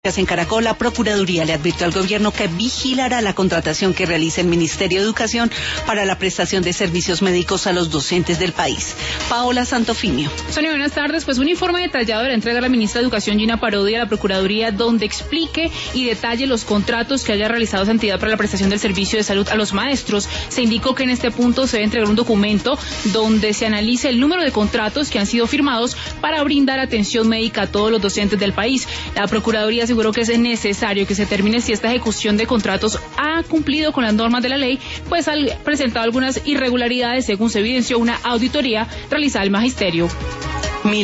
En Caracol, la Procuraduría le advirtió al gobierno que vigilará la contratación que realice el Ministerio de Educación para la prestación de servicios médicos a los docentes del país. Paola Santofimio. Sonia, buenas tardes. Pues un informe detallado de la entrega a la ministra de Educación, Gina Parodi, a la Procuraduría, donde explique y detalle los contratos que haya realizado esa entidad para la prestación del servicio de salud a los maestros. Se indicó que en este punto se debe entregar un documento donde se analice el número de contratos que han sido firmados para brindar atención médica a todos los docentes del país. La Procuraduría aseguró que es necesario que se determine si esta ejecución de contratos ha cumplido con las normas de la ley, pues ha presentado algunas irregularidades según se evidenció una auditoría realizada al magisterio.